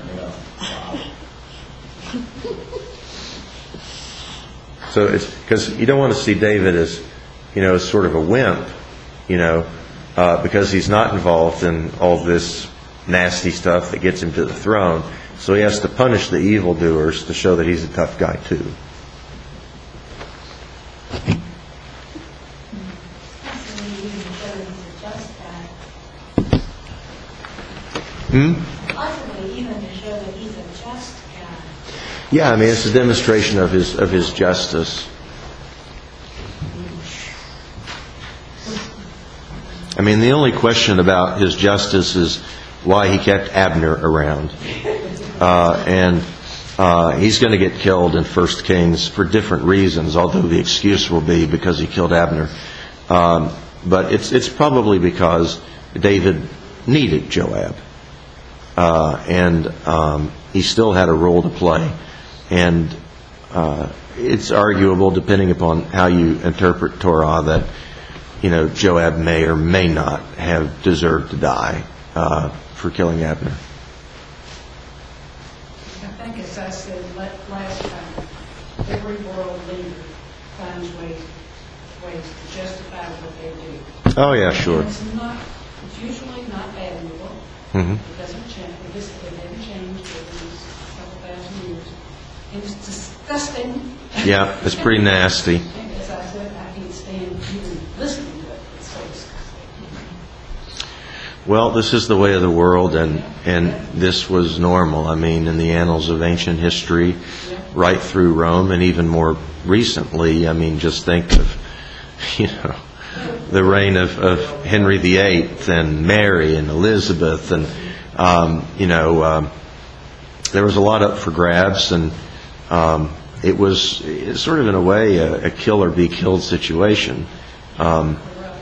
So it's because you don't want to see David as, you know, as sort of a wimp, you know, uh, because he's not involved in all this nasty stuff that gets him to the throne. So he has to punish the evildoers to show that he's a tough guy too. Hmm? Possibly even to show that he's a just God. Yeah, I mean, it's a demonstration of his of his justice. I mean, the only question about his justice is why he kept Abner around. Uh, and uh, he's going to get killed in First Kings for different reasons, although the excuse will be because he killed Abner. Um, but it's it's probably because David needed Joab. Uh, and um, he still had a role to play. And uh, it's arguable, depending upon how you interpret Torah, that you know, Joab may or may not have deserved to die uh, for killing Abner. I think, as I said la- last time, every world leader finds ways, ways to justify what they do. Oh, yeah, sure. And it's not, it's usually not admirable. Mm-hmm. It doesn't change. It, just, it hasn't changed over these couple thousand years. And it's disgusting. Yeah, it's pretty nasty. And as I said, I can't stand even listening to it. It's so disgusting. Well, this is the way of the world, and, and this was normal. I mean, in the annals of ancient history, right through Rome, and even more recently, I mean, just think of, you know, the reign of, of Henry the Eighth and Mary and Elizabeth, and, um, you know, um, there was a lot up for grabs, and um, it was it's sort of, in a way, a, a kill or be killed situation. Um,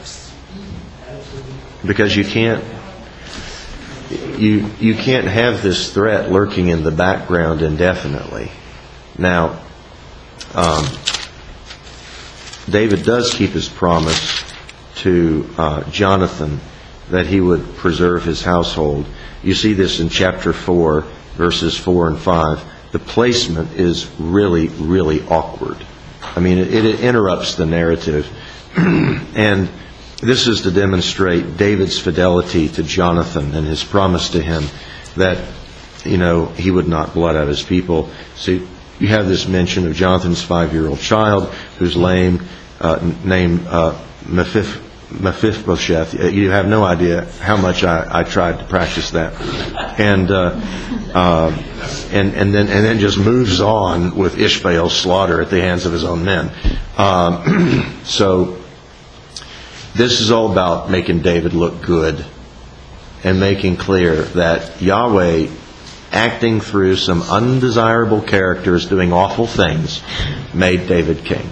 because you can't you you can't have this threat lurking in the background indefinitely. Now, um, David does keep his promise to uh, Jonathan that he would preserve his household. You see this in chapter four, verses four and five. The placement is really, really awkward. I mean, it, it interrupts the narrative. And this is to demonstrate David's fidelity to Jonathan and his promise to him that, you know, he would not blot out his people. See, you have this mention of Jonathan's five-year-old child who's lame, uh, named uh, Mephif- Mephibosheth. You have no idea how much I, I tried to practice that, and uh, uh, and and then and then just moves on with Ishmael's slaughter at the hands of his own men. Um, so this is all about making David look good and making clear that Yahweh, acting through some undesirable characters doing awful things, made David king.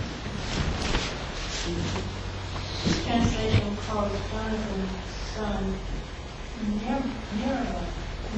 This translation calls Jonathan's son Meribah.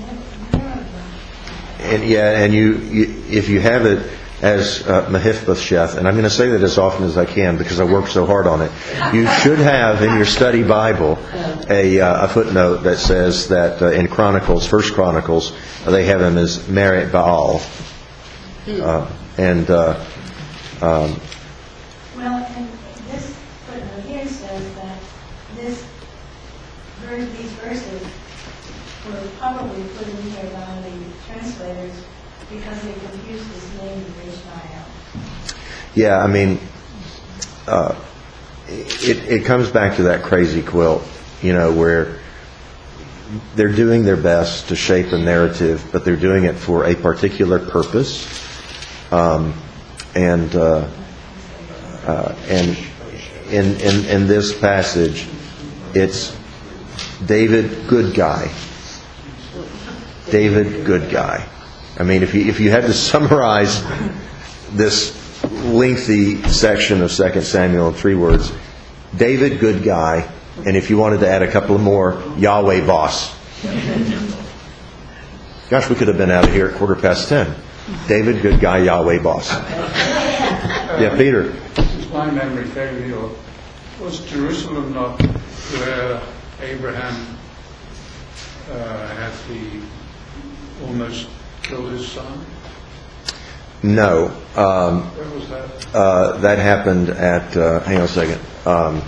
And yeah, and you, you if you have it as uh, Mephibosheth, and I'm going to say that as often as I can because I worked so hard on it, you should have in your study Bible a, uh, a footnote that says that uh, in Chronicles, First Chronicles, uh, they have him as Merit Baal. Uh, and uh, um, Well, and this footnote here says that this verse, these verses were probably put in here by the translators because they confused his name with Ishmael. yeah, I mean, uh, it, it comes back to that crazy quilt, you know, where they're doing their best to shape a narrative, but they're doing it for a particular purpose. Um, and uh, uh, and in, in in this passage, it's David, good guy. David, good guy. I mean, if you if you had to summarize this lengthy section of Second Samuel in three words, David, good guy, and if you wanted to add a couple of more, Yahweh, boss. Gosh, we could have been out of here at quarter past ten. David, good guy, Yahweh, boss. Yeah, Peter. Is my memory fairly old? Was Jerusalem not where Abraham uh, had the almost killed his son? No. Um, Where was that? uh, that happened at, uh, hang on a second, um,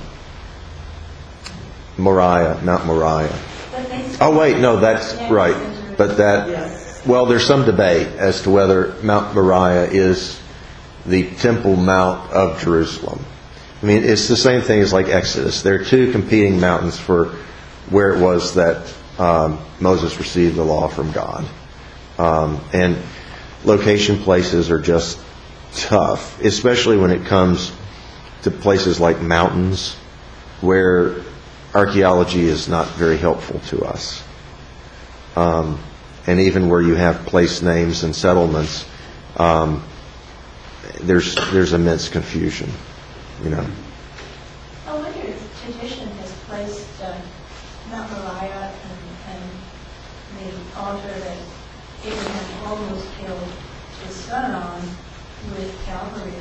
Moriah, Mount Moriah. But they Oh, wait, no, that's right. But that, well, there's some debate as to whether Mount Moriah is the Temple Mount of Jerusalem. I mean, it's the same thing as like Exodus. There are two competing mountains for where it was that um, Moses received the law from God. Um, and location places are just tough, especially when it comes to places like mountains where archaeology is not very helpful to us. Um, and even where you have place names and settlements, um, there's there's immense confusion, you know. I wonder if tradition has placed uh, Mount Moriah and, and the altar that Abraham almost killed his son on with Calvary.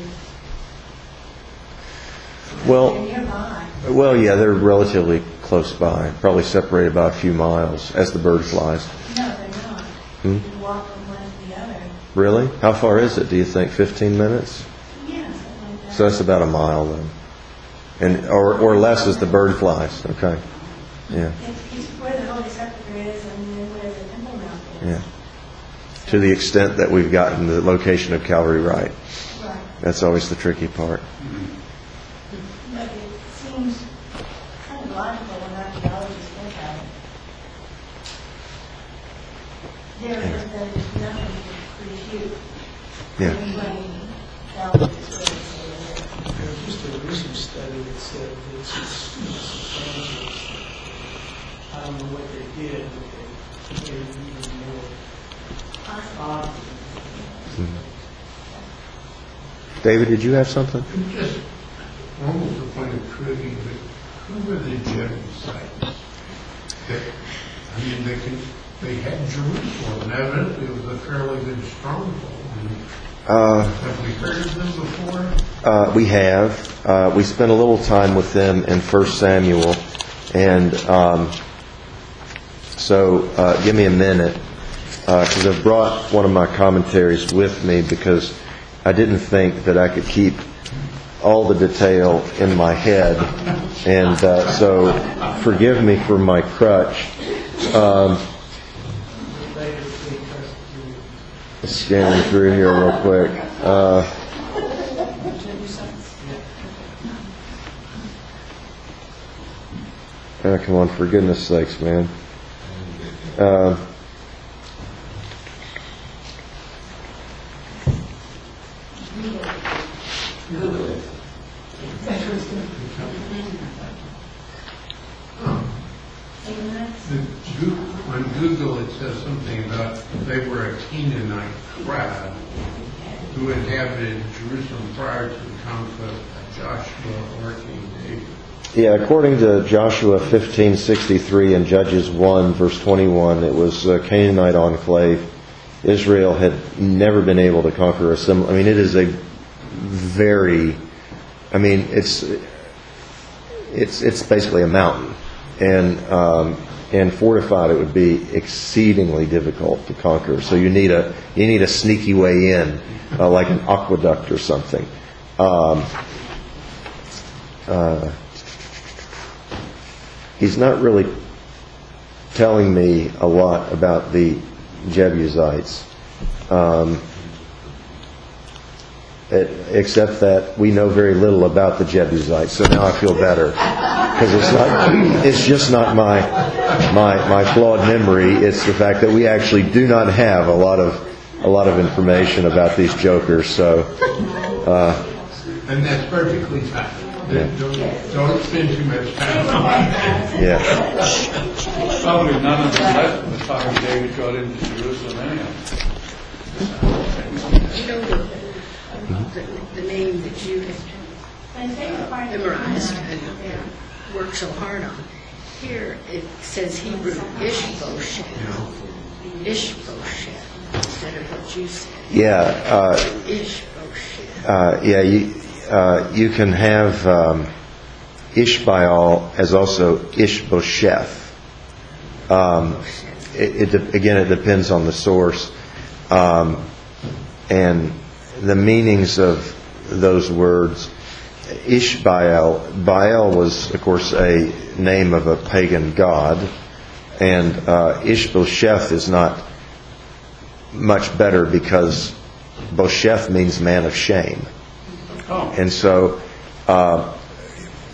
Well, They're nearby. well, yeah, they're relatively close by, probably separated by a few miles, as the bird flies. No, they're not. Hmm? You walk from one to the other. Really? How far is it, do you think? fifteen minutes? Yeah, something like that. So that's about a mile then. And or or less as the bird flies. Okay. Yeah. It's, it's where the Holy Sepulchre is and then where the Temple Mount is. Yeah. To the extent that we've gotten the location of Calvary right. Right. That's always the tricky part. But it seems kind of logical when archaeologists think about it. There is, there is nothing to refute. Yeah. When Calvary is where it's at. There was just a recent study that said that it's substantial. I don't know what they did, but they made it even more obvious. David, did you have something? Just almost a point of trivia, but who were the Jebusites? That, I mean, they can, they had Jerusalem, and evidently it was a fairly good stronghold. Uh, Have we heard of them before? uh, we have. Uh, we spent a little time with them in First Samuel, and um, so uh, give me a minute, because I've brought one of my commentaries with me because I didn't think that I could keep all the detail in my head, and uh, so forgive me for my crutch. Um, scanning through here real quick. Uh, oh, come on, for goodness sakes, man. Uh, The Goo- On Google, it says something about they were a Canaanite tribe who inhabited Jerusalem prior to the conquest of Joshua or King David. Yeah, according to Joshua fifteen sixty-three and Judges one, verse twenty-one, it was a Canaanite enclave. Israel had never been able to conquer a similar... I mean, it is a very... I mean, it's it's it's basically a mountain. And um, and fortified, it would be exceedingly difficult to conquer. So you need a you need a sneaky way in, uh, like an aqueduct or something. Um, uh, he's not really telling me a lot about the Jebusites, um, it, except that we know very little about the Jebusites. So now I feel better because it's not. It's just not my my my flawed memory. It's the fact that we actually do not have a lot of a lot of information about these jokers. So. Uh, And that's perfectly fine. Yeah. Don't, don't spend too much time on it. yeah. Probably none of them left from the time David got into Jerusalem anyhow. You know, the, the, the name that you My favorite part have of memorized it- and worked so hard on, here it says Hebrew Ishbosheth. Ishbosheth instead of what you said. Yeah. Uh, Ishbosheth. Uh, yeah, you, uh, you can have um, Ishbaal as also Ishbosheth. Um, it, it de- again, it depends on the source. Um, and the meanings of those words. Ishbaal, Baal was, of course, a name of a pagan god. And uh, Ishbosheth is not much better because Bosheth means man of shame. Oh. And so uh,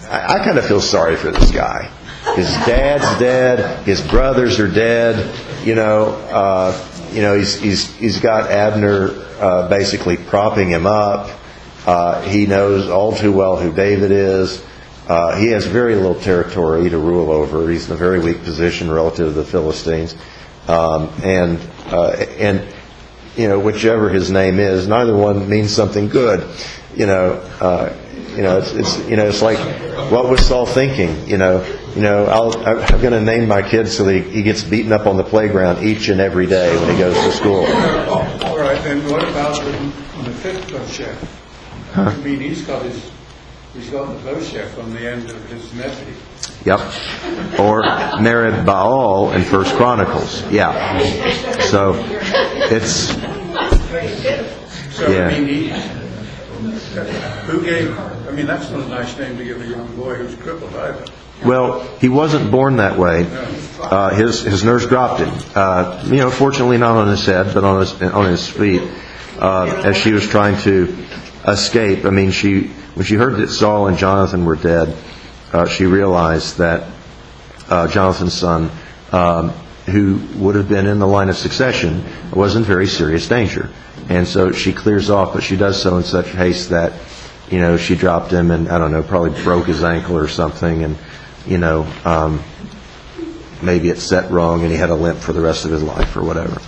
I, I kind of feel sorry for this guy. His dad's dead. His brothers are dead. You know, uh, you know, he's he's he's got Abner uh, basically propping him up. Uh, he knows all too well who David is. Uh, he has very little territory to rule over. He's in a very weak position relative to the Philistines, um, and uh, and you know, whichever his name is, neither one means something good. You know, uh, you know, it's it's you know, it's like, what was Saul thinking? You know, you know, I'll, I'm going to name my kid so that he, he gets beaten up on the playground each and every day when he goes to school. All right, then what about the, the fifth Bosheth? Huh? I mean, he's got his, he's got the Bosheth on the end of his nephew. Yep. Or Merib Baal in First Chronicles. Yeah. So it's So, Yeah. I mean, he, who gave, I mean, that's not a nice name to give a young boy who's crippled either. well, he wasn't born that way. Uh, his his nurse dropped him. Uh, you know, fortunately not on his head, but on his on his feet, uh, as she was trying to escape. I mean, she when she heard that Saul and Jonathan were dead, uh, she realized that uh, Jonathan's son, um, who would have been in the line of succession, was in very serious danger. And so she clears off, but she does so in such haste that, you know, she dropped him and, I don't know, probably broke his ankle or something. And, you know, um, maybe it set wrong and he had a limp for the rest of his life or whatever.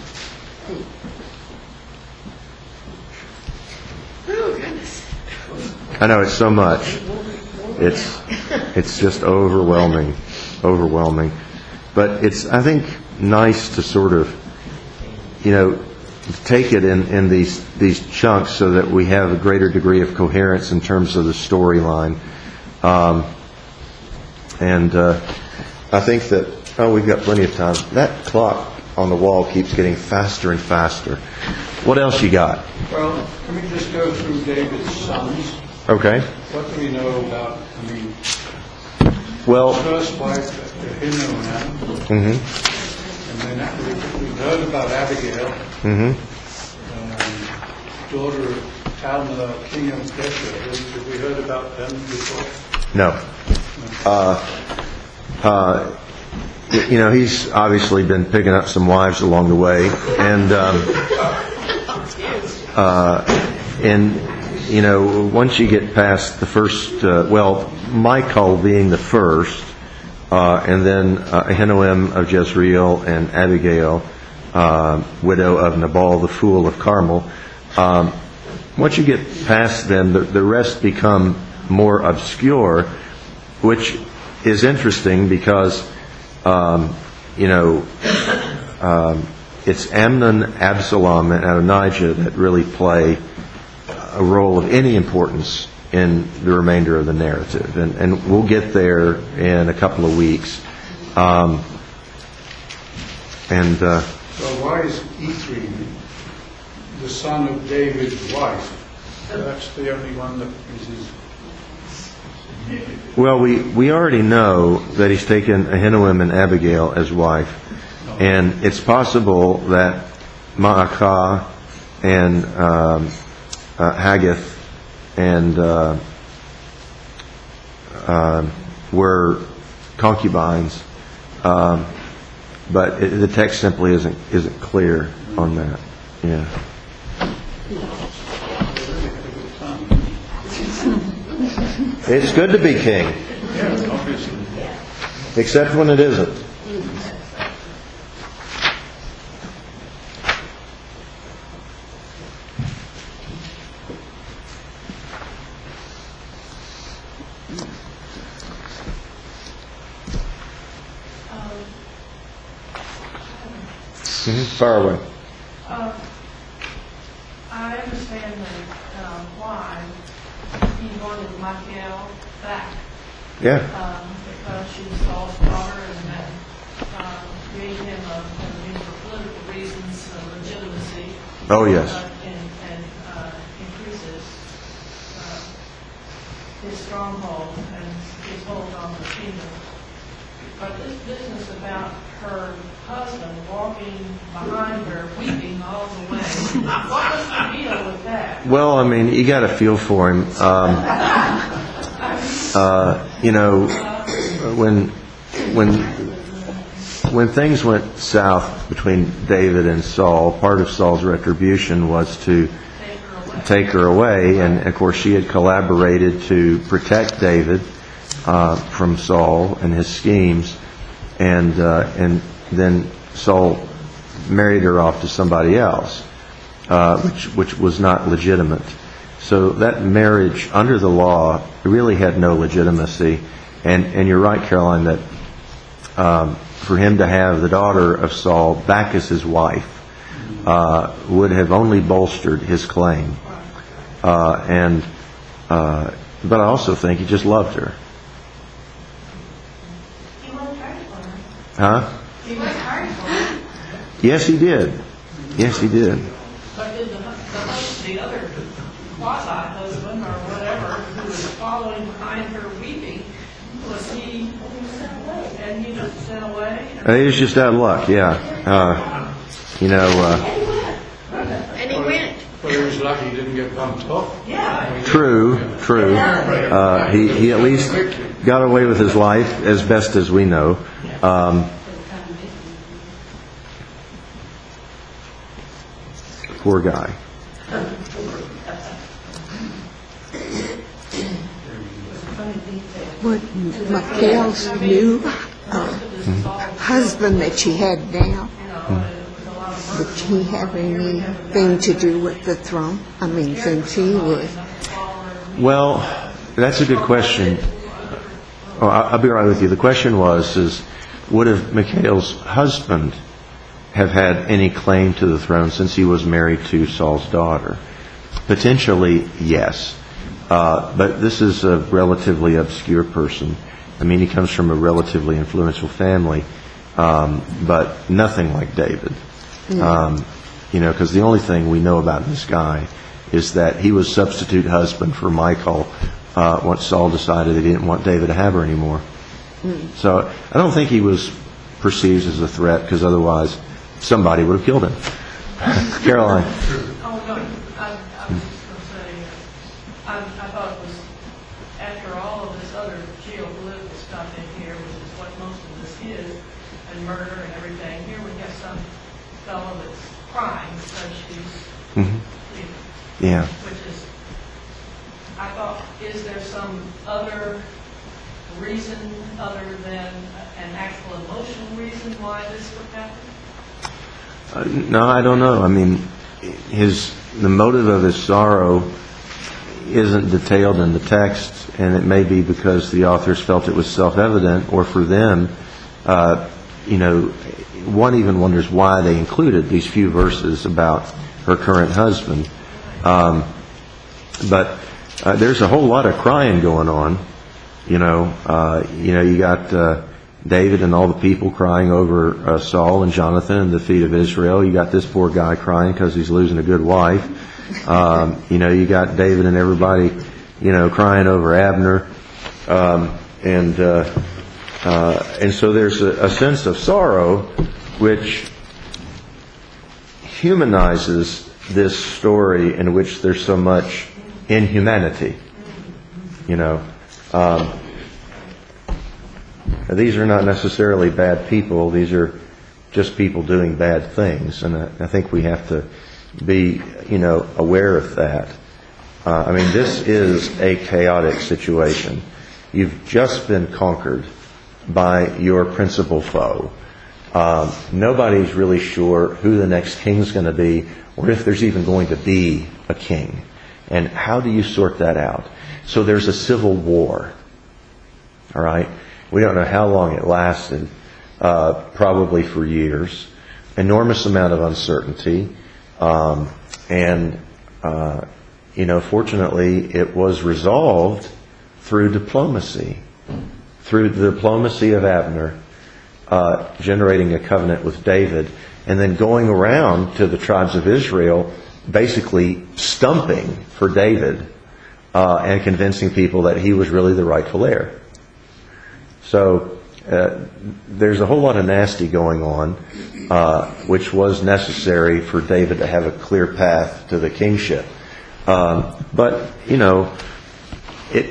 Oh, goodness. I know, it's so much. It's it's just overwhelming, overwhelming. But it's, I think, nice to sort of, you know, take it in, in these these chunks so that we have a greater degree of coherence in terms of the storyline. Um, and uh, I think that, oh, we've got plenty of time. That clock on the wall keeps getting faster and faster. What else you got? Well, can we just go through David's sons? Okay. What do we know about, I mean, Well, first wife, Ahinoam, mm-hmm, and then we- we've heard about Abigail, mm-hmm. um, daughter of Talmud, king of Geshur. Have we heard about them before? No. Uh, uh, y- you know, he's obviously been picking up some wives along the way, and um, uh, and you know, once you get past the first, uh, well, Michal being the first, uh, and then uh, Ahinoam of Jezreel and Abigail, uh, widow of Nabal the fool of Carmel. Um, once you get past them, the, the rest become more obscure, which is interesting because, um, you know, um, it's Amnon, Absalom, and Adonijah that really play a role of any importance in the remainder of the narrative. And, and we'll get there in a couple of weeks. Um, and uh, So why is Ephraim the son of David's wife? That's the only one that is his... well, we, we already know that he's taken Ahinoam and Abigail as wife. And it's possible that Ma'akah and um, uh, Haggith and uh, uh, were concubines, um, but it, the text simply isn't isn't clear on that. Yeah. It's good to be king, Yeah, obviously. except when it isn't. Mm-hmm. Far away. Uh, I understand that, uh, why he wanted Michael back, Yeah. um, because she was Saul's daughter and that, um, gave him a, I mean, for political reasons, uh, legitimacy. Oh, yes. uh, And, and, uh, increases, uh, his stronghold and his hold on the kingdom. But this business about her husband walking behind her, weeping all the way, what was the deal with that? Well, I mean, you got to feel for him. Um, I mean, uh, you know, when when when things went south between David and Saul, part of Saul's retribution was to take her away, and of course she had collaborated to protect David uh, from Saul and his schemes, and uh, and then Saul married her off to somebody else, uh, which which was not legitimate. So that marriage under the law really had no legitimacy, and and you're right, Caroline, that um, for him to have the daughter of Saul back as his wife uh, would have only bolstered his claim. Uh, and uh, but I also think he just loved her. He worked hard for her. Huh? He worked hard for her. Yes, he did. Yes, he did. But did the, the, hus- the other quasi-husband or whatever who was following behind her weeping, was he, and he was sent away? Uh, he was just out of luck. Yeah. Uh, you know. Uh, And he went. Well, he was lucky he didn't get bumped off. Yeah. True, true. Uh, he, he at least got away with his life as best as we know. Um, poor guy. What Michael's new uh, husband that she had now, would he have anything to do with the throne? I mean, since he was. Well, that's a good question. Oh, I'll be right with you. The question was, is would have Michael's husband have had any claim to the throne since he was married to Saul's daughter? Potentially, yes. Uh, but this is a relatively obscure person. I mean, he comes from a relatively influential family, um, but nothing like David. Um, you know, because the only thing we know about this guy is that he was substitute husband for Michal uh, once Saul decided that he didn't want David to have her anymore. Mm. So I don't think he was perceived as a threat, because otherwise somebody would have killed him. Caroline. Oh, no, I, I was just going to say, uh, I, I thought it was, after all of this other geopolitical stuff in here, which is what most of this is, and murder and everything, here we have some fellow that's crying because she's Mm-hmm. leaving. Yeah. Which is, I thought, is there some other reason other than an actual emotional reason why this would happen? Uh, no, I don't know. I mean, his the motive of his sorrow isn't detailed in the text, and it may be because the authors felt it was self-evident, or for them, uh, you know, one even wonders why they included these few verses about her current husband. Um, but uh, there's a whole lot of crying going on. You know, uh, you know, you got uh, David and all the people crying over uh, Saul and Jonathan and the defeat of Israel. You got this poor guy crying because he's losing a good wife. Um, you know, you got David and everybody, you know, crying over Abner, um, and uh, uh, and so there's a, a sense of sorrow which humanizes this story in which there's so much inhumanity. You know, um, these are not necessarily bad people. These are just people doing bad things, and I, I think we have to be, you know, aware of that. Uh, I mean, this is a chaotic situation. You've just been conquered by your principal foe. Um, nobody's really sure who the next king's going to be, or if there's even going to be a king. And how do you sort that out? So there's a civil war. All right? We don't know how long it lasted. Uh, probably for years. Enormous amount of uncertainty. Um, and, uh, you know, fortunately, it was resolved through diplomacy. Through the diplomacy of Abner, uh, generating a covenant with David, and then going around to the tribes of Israel, basically stumping for David, uh, and convincing people that he was really the rightful heir. So, uh, there's a whole lot of nasty going on, uh, which was necessary for David to have a clear path to the kingship. Um, but, you know, it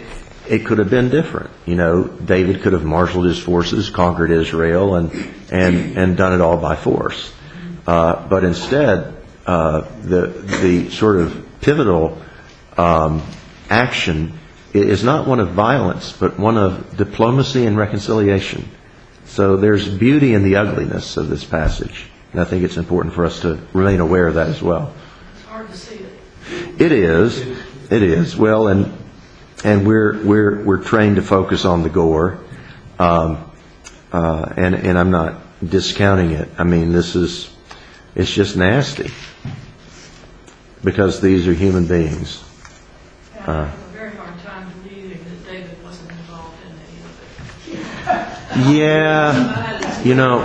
it could have been different. You know, David could have marshaled his forces, conquered Israel, and and and done it all by force. Uh, but instead, uh, the the sort of pivotal um, action is not one of violence, but one of diplomacy and reconciliation. So there's beauty in the ugliness of this passage, and I think it's important for us to remain aware of that as well. It's hard to see it. It is, it is. Well, and and we're we're we're trained to focus on the gore, um, uh, and and I'm not discounting it. I mean, this is it's just nasty because these are human beings. And I have a very hard time believing that David wasn't involved in any of it. Yeah, you know,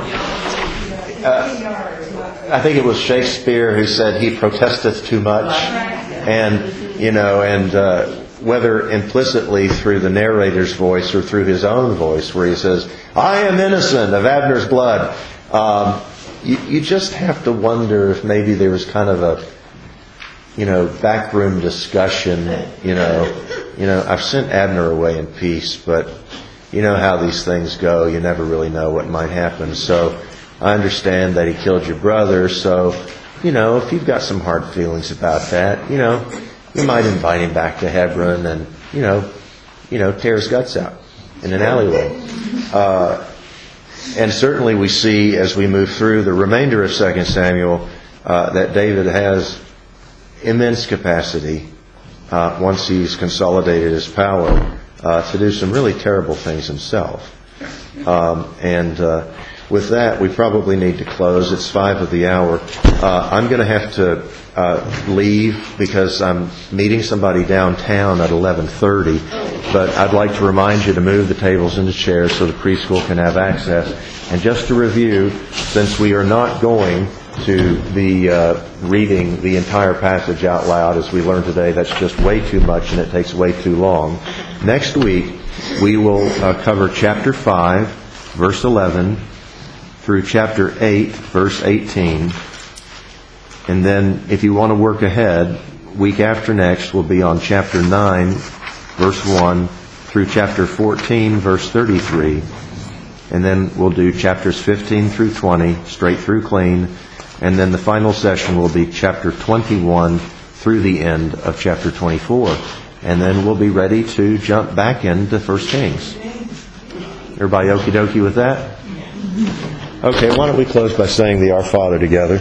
uh, I think it was Shakespeare who said he protesteth too much, and you know, and uh, whether implicitly through the narrator's voice or through his own voice, where he says, "I am innocent of Abner's blood." Um, you, you just have to wonder if maybe there was kind of a, you know, backroom discussion. You know, you know, I've sent Abner away in peace, but you know how these things go. You never really know what might happen. So I understand that he killed your brother. So, you know, if you've got some hard feelings about that, you know, you might invite him back to Hebron and, you know, you know, tear his guts out in an alleyway. Uh, and certainly we see as we move through the remainder of Second Samuel uh, that David has immense capacity uh, once he's consolidated his power uh, to do some really terrible things himself. Um, and uh, with that, we probably need to close. It's five of the hour. Uh, I'm going to have to uh, leave because I'm meeting somebody downtown at eleven thirty. But I'd like to remind you to move the tables and the chairs so the preschool can have access. And just to review, since we are not going to be uh, reading the entire passage out loud as we learned today, that's just way too much and it takes way too long. Next week, we will uh, cover chapter five, verse eleven, through chapter eight, verse eighteen. And then, if you want to work ahead, week after next will be on chapter nine, verse one, through chapter fourteen, verse thirty-three. And then we'll do chapters fifteen through twenty, straight through clean. And then the final session will be chapter twenty-one through the end of chapter twenty-four. And then we'll be ready to jump back into First Kings. Everybody okie dokie with that? Okay, why don't we close by saying the Our Father together?